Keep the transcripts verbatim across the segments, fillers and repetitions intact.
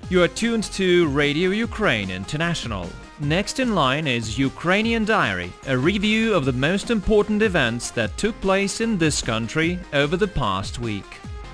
You are tuned to Radio Ukraine International. Next in line is Ukrainian Diary, a review of the most important events that took place in this country over the past week.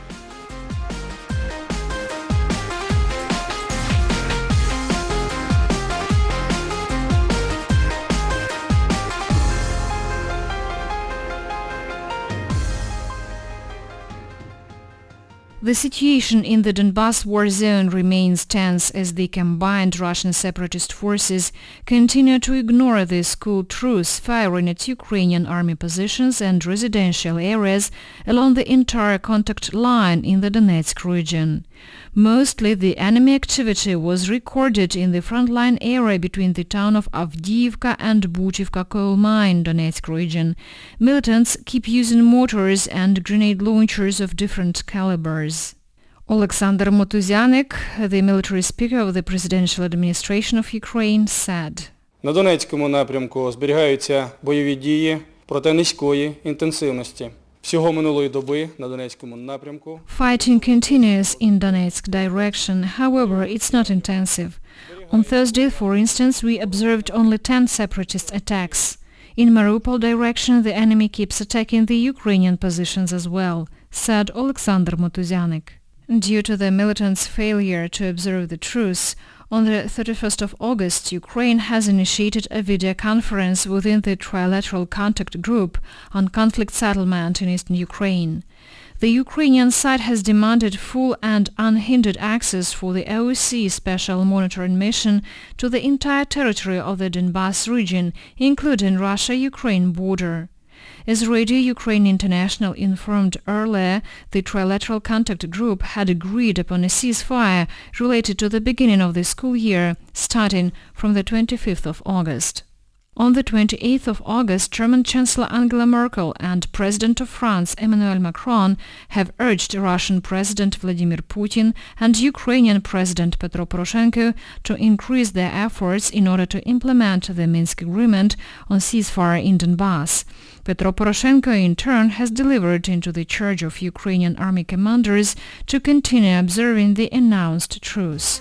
The situation in the Donbas war zone remains tense as the combined Russian separatist forces continue to ignore the school truce, firing at Ukrainian army positions and residential areas along the entire contact line in the Donetsk region. Mostly the enemy activity was recorded in the frontline area between the town of Avdiivka and Buchivka coal mine, Donetsk region. Militants keep using mortars and grenade launchers of different calibers. Oleksandr Motuzyanik, the military speaker of the presidential administration of Ukraine, said: На Донецькому напрямку зберігаються бойові дії проти низької інтенсивності. Всього минулої доби на Донецькому напрямку. Fighting continues in Donetsk direction, however, it's not intensive. On Thursday, for instance, we observed only ten separatist attacks. In Mariupol direction, the enemy keeps attacking the Ukrainian positions as well, said Oleksandr Motuzyanik. Due to the militants' failure to observe the truce, on the thirty-first of August, Ukraine has initiated a video conference within the Trilateral Contact Group on conflict settlement in eastern Ukraine. The Ukrainian side has demanded full and unhindered access for the O S C Special Monitoring Mission to the entire territory of the Donbas region, including Russia-Ukraine border. As Radio Ukraine International informed earlier, the Trilateral Contact Group had agreed upon a ceasefire related to the beginning of the school year, starting from the twenty-fifth of August. On the twenty-eighth of August, German Chancellor Angela Merkel and President of France Emmanuel Macron have urged Russian President Vladimir Putin and Ukrainian President Petro Poroshenko to increase their efforts in order to implement the Minsk Agreement on ceasefire in Donbas. Petro Poroshenko, in turn, has delivered into the charge of Ukrainian army commanders to continue observing the announced truce.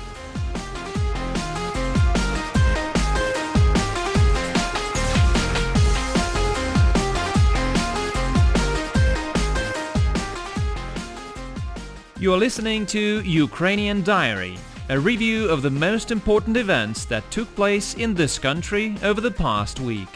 You are listening to Ukrainian Diary, a review of the most important events that took place in this country over the past week.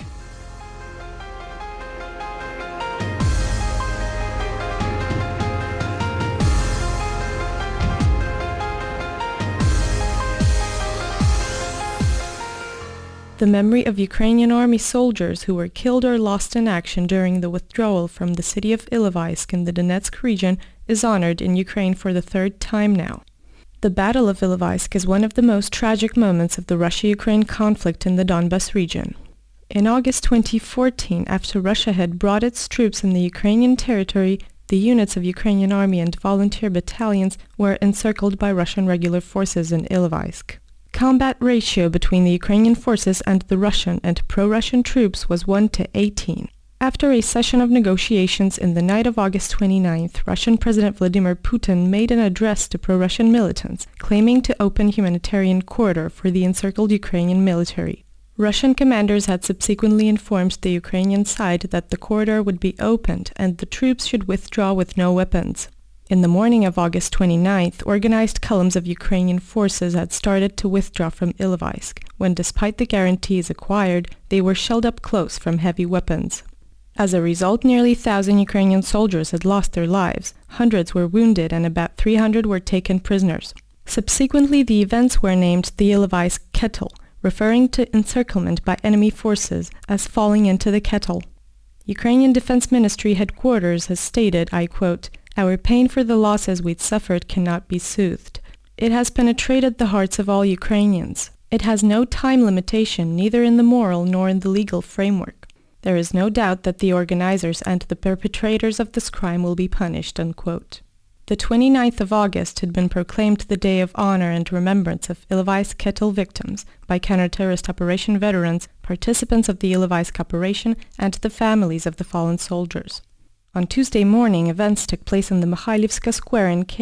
The memory of Ukrainian army soldiers who were killed or lost in action during the withdrawal from the city of Ilovaisk in the Donetsk region is honored in Ukraine for the third time now. The Battle of Ilovaisk is one of the most tragic moments of the Russia-Ukraine conflict in the Donbas region. In August twenty fourteen, after Russia had brought its troops in the Ukrainian territory, the units of Ukrainian army and volunteer battalions were encircled by Russian regular forces in Ilovaisk. Combat ratio between the Ukrainian forces and the Russian and pro-Russian troops was one to eighteen. After a session of negotiations in the night of August twenty-ninth, Russian President Vladimir Putin made an address to pro-Russian militants, claiming to open humanitarian corridor for the encircled Ukrainian military. Russian commanders had subsequently informed the Ukrainian side that the corridor would be opened and the troops should withdraw with no weapons. In the morning of August twenty-ninth, organized columns of Ukrainian forces had started to withdraw from Ilovaisk, when despite the guarantees acquired, they were shelled up close from heavy weapons. As a result, nearly a thousand Ukrainian soldiers had lost their lives, hundreds were wounded and about three hundred were taken prisoners. Subsequently, the events were named the Ilovaisk Kettle, referring to encirclement by enemy forces as falling into the kettle. Ukrainian Defense Ministry headquarters has stated, I quote, "Our pain for the losses we'd suffered cannot be soothed. It has penetrated the hearts of all Ukrainians. It has no time limitation, neither in the moral nor in the legal framework. There is no doubt that the organizers and the perpetrators of this crime will be punished." Unquote. The twenty-ninth of August had been proclaimed the Day of Honor and Remembrance of Ilovaisk Kettle victims by counterterrorist operation veterans, participants of the Ilovaisk operation, and the families of the fallen soldiers. On Tuesday morning, events took place in the Mikhailivska Square in Kiev,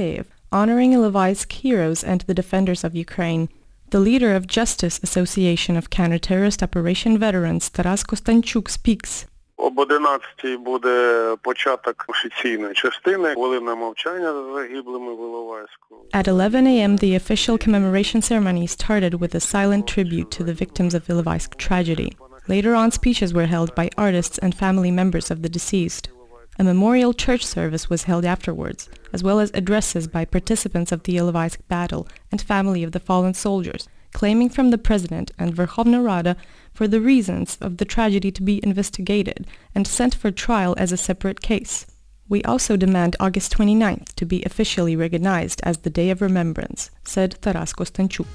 honoring Ilovaisk heroes and the defenders of Ukraine. The leader of Justice Association of Counter-Terrorist Operation Veterans, Taras Kostanchuk, speaks. Об одинадцятій буде початок офіційної частини, хвилина мовчання за загиблими в Іловайську. At eleven a.m. the official commemoration ceremony started with a silent tribute to the victims of Ilovaisk tragedy. Later on, speeches were held by artists and family members of the deceased. A memorial church service was held afterwards, as well as addresses by participants of the Ilovaisk battle and family of the fallen soldiers, claiming from the President and Verkhovna Rada for the reasons of the tragedy to be investigated and sent for trial as a separate case. We also demand August twenty-ninth to be officially recognized as the Day of Remembrance, said Taras Kostanchuk.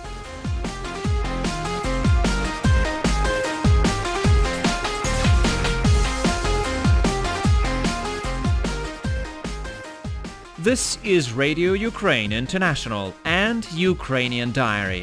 This is Radio Ukraine International and Ukrainian Diary.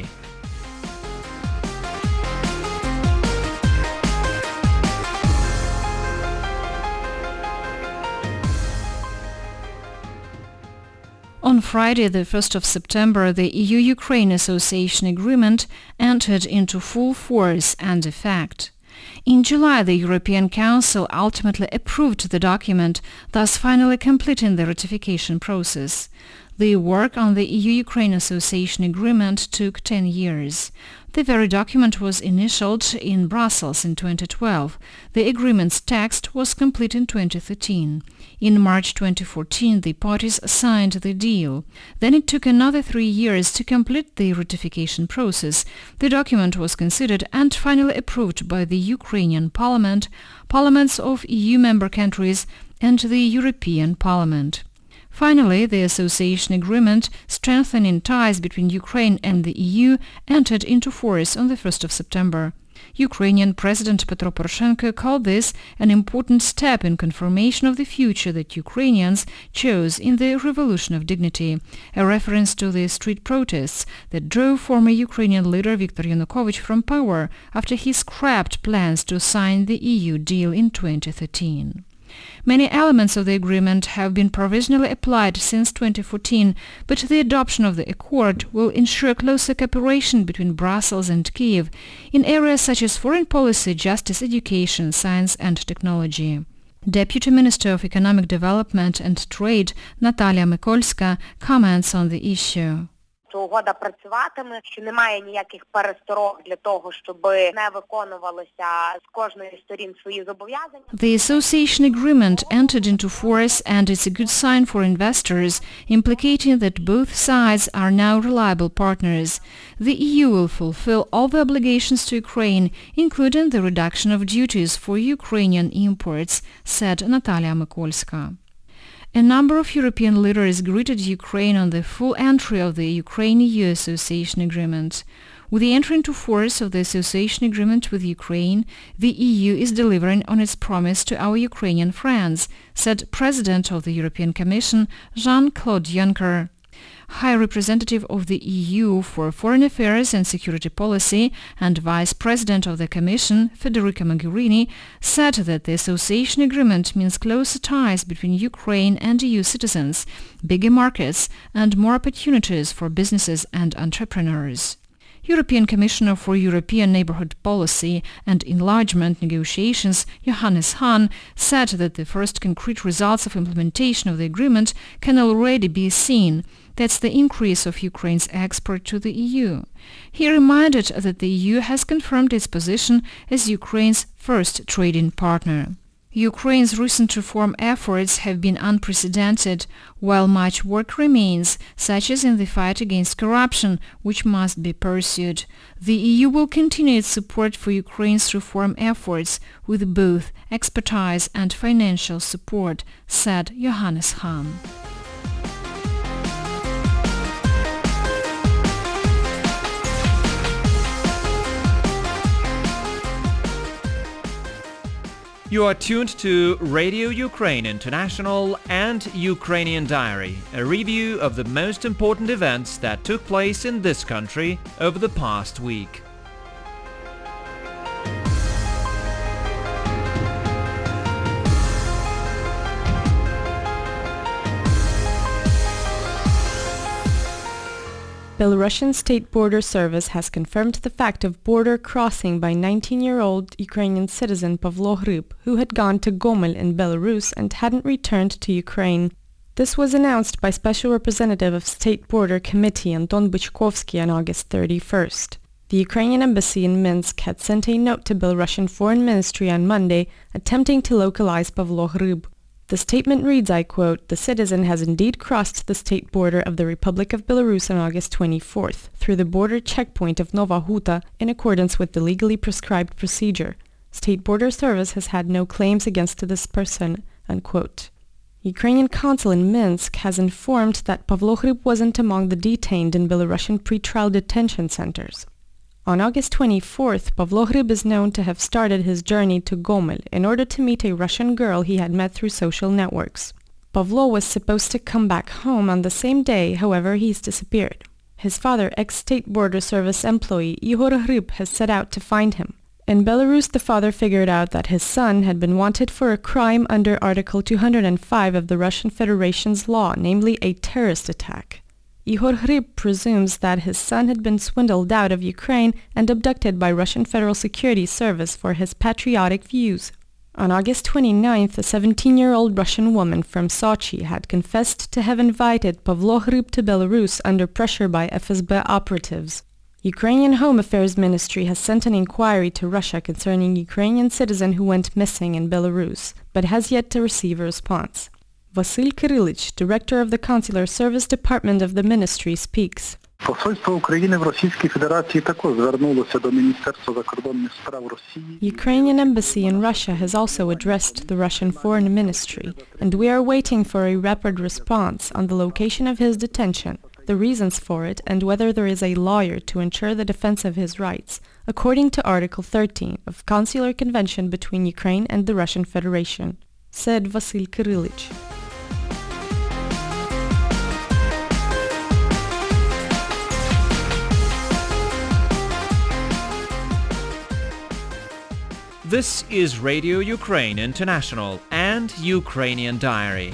On Friday, the first of September, the E U-Ukraine Association Agreement entered into full force and effect. In July, the European Council ultimately approved the document, thus finally completing the ratification process. The work on the E U-Ukraine Association Agreement took ten years. The very document was initialed in Brussels in twenty twelve. The agreement's text was complete in twenty thirteen. In March twenty fourteen, the parties signed the deal. Then it took another three years to complete the ratification process. The document was considered and finally approved by the Ukrainian Parliament, parliaments of E U member countries, and the European Parliament. Finally, the association agreement strengthening ties between Ukraine and the E U entered into force on the first of September. Ukrainian President Petro Poroshenko called this an important step in confirmation of the future that Ukrainians chose in the Revolution of Dignity, a reference to the street protests that drove former Ukrainian leader Viktor Yanukovych from power after he scrapped plans to sign the E U deal in twenty thirteen. Many elements of the agreement have been provisionally applied since twenty fourteen, but the adoption of the accord will ensure closer cooperation between Brussels and Kiev in areas such as foreign policy, justice, education, science and technology. Deputy Minister of Economic Development and Trade Natalia Mikolska comments on the issue. Угода працюватиме, що немає ніяких пересторог для того, щоб не виконувалося з кожної сторін свої зобов'язання. The association agreement entered into force and it's a good sign for investors, implicating that both sides are now reliable partners. The E U will fulfill all the obligations to Ukraine, including the reduction of duties for Ukrainian imports, said Natalia Mikolska. A number of European leaders greeted Ukraine on the full entry of the Ukraine-E U Association Agreement. With the entry into force of the Association Agreement with Ukraine, the E U is delivering on its promise to our Ukrainian friends, said President of the European Commission Jean-Claude Juncker. High Representative of the E U for Foreign Affairs and Security Policy and Vice President of the Commission, Federica Mogherini, said that the association agreement means closer ties between Ukraine and E U citizens, bigger markets, and more opportunities for businesses and entrepreneurs. European Commissioner for European Neighbourhood Policy and Enlargement Negotiations, Johannes Hahn, said that the first concrete results of implementation of the agreement can already be seen. That's the increase of Ukraine's export to the E U. He reminded that the E U has confirmed its position as Ukraine's first trading partner. Ukraine's recent reform efforts have been unprecedented, while much work remains, such as in the fight against corruption, which must be pursued. The E U will continue its support for Ukraine's reform efforts with both expertise and financial support, said Johannes Hahn. You are tuned to Radio Ukraine International and Ukrainian Diary, a review of the most important events that took place in this country over the past week. Belarusian State Border Service has confirmed the fact of border crossing by nineteen-year-old Ukrainian citizen Pavlo Hryb, who had gone to Gomel in Belarus and hadn't returned to Ukraine. This was announced by Special Representative of State Border Committee Anton Bychkovsky on August thirty-first. The Ukrainian embassy in Minsk had sent a note to Belarusian Foreign Ministry on Monday attempting to localize Pavlo Hryb. The statement reads, I quote, "The citizen has indeed crossed the state border of the Republic of Belarus on August twenty-fourth through the border checkpoint of Nova Huta in accordance with the legally prescribed procedure. State Border Service has had no claims against this person," unquote. Ukrainian consul in Minsk has informed that Pavlo Hryb wasn't among the detained in Belarusian pretrial detention centers. On August twenty-fourth, Pavlo Hryb is known to have started his journey to Gomel in order to meet a Russian girl he had met through social networks. Pavlo was supposed to come back home on the same day, however he's disappeared. His father, ex-State Border Service employee Igor Hryb, has set out to find him. In Belarus, the father figured out that his son had been wanted for a crime under Article two hundred five of the Russian Federation's law, namely a terrorist attack. Igor Hryb presumes that his son had been swindled out of Ukraine and abducted by Russian Federal Security Service for his patriotic views. On August twenty-ninth, a seventeen-year-old Russian woman from Sochi had confessed to have invited Pavlo Hryb to Belarus under pressure by F S B operatives. Ukrainian Home Affairs Ministry has sent an inquiry to Russia concerning Ukrainian citizen who went missing in Belarus, but has yet to receive a response. Vasyl Kyrylich, director of the Consular Service Department of the ministry, speaks. Ukrainian embassy in Russia has also addressed the Russian Foreign Ministry, and we are waiting for a rapid response on the location of his detention, the reasons for it, and whether there is a lawyer to ensure the defense of his rights, according to Article thirteen of Consular Convention between Ukraine and the Russian Federation, said Vasyl Kyrylich. This is Radio Ukraine International and Ukrainian Diary.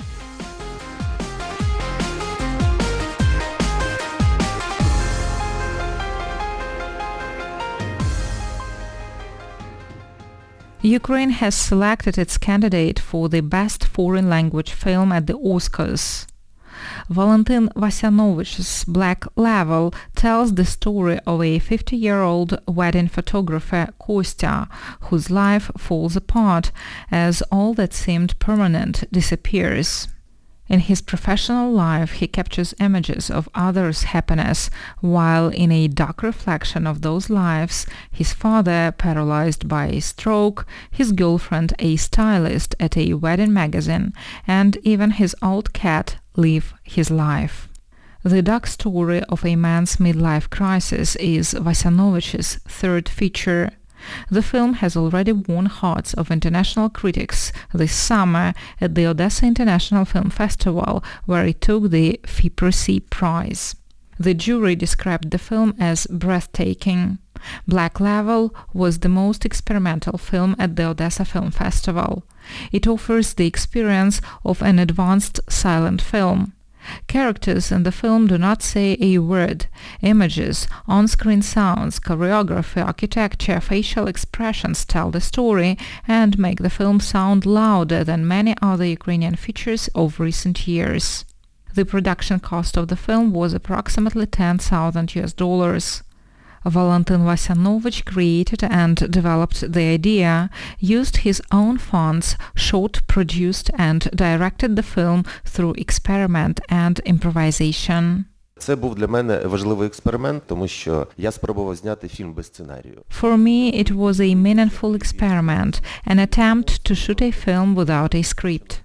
Ukraine has selected its candidate for the Best Foreign Language Film at the Oscars. Valentin Vasyanovic's Black Level tells the story of a fifty-year-old wedding photographer, Kostya, whose life falls apart as all that seemed permanent disappears. In his professional life, he captures images of others' happiness, while in a dark reflection of those lives, his father paralyzed by a stroke, his girlfriend a stylist at a wedding magazine, and even his old cat live his life. The dark story of a man's midlife crisis is Vasyanovic's third feature. The film has already won hearts of international critics this summer at the Odessa International Film Festival, where it took the FIPROSI prize. The jury described the film as breathtaking. Black Level was the most experimental film at the Odessa Film Festival. It offers the experience of an advanced silent film. Characters in the film do not say a word. Images, on-screen sounds, choreography, architecture, facial expressions tell the story and make the film sound louder than many other Ukrainian features of recent years. The production cost of the film was approximately ten thousand U S dollars. Valentin Vasyanovich created and developed the idea, used his own funds, shot, produced and directed the film through experiment and improvisation. Це був для мене важливий експеримент, тому що я спробував зняти фільм без сценарію. For me, it was a meaningful experiment, an attempt to shoot a film without a script.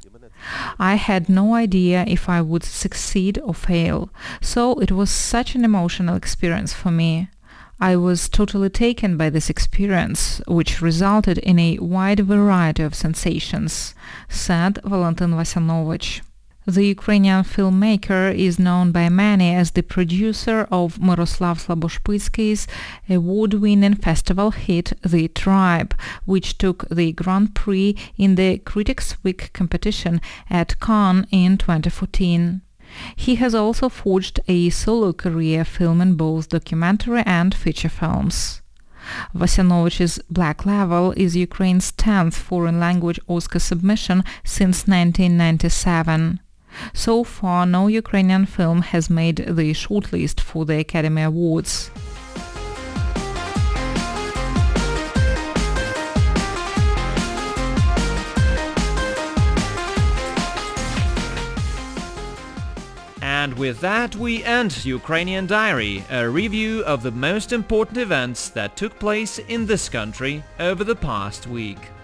I had no idea if I would succeed or fail, so it was such an emotional experience for me. I was totally taken by this experience, which resulted in a wide variety of sensations, said Valentin Vasyanovich. The Ukrainian filmmaker is known by many as the producer of Miroslav Slaboshpytsky's award-winning festival hit The Tribe, which took the Grand Prix in the Critics' Week competition at Cannes in twenty fourteen. He has also forged a solo career filming both documentary and feature films. Vasyanovich's Black Level is Ukraine's tenth foreign language Oscar submission since nineteen ninety-seven. So far, no Ukrainian film has made the shortlist for the Academy Awards. And with that, we end Ukrainian Diary, a review of the most important events that took place in this country over the past week.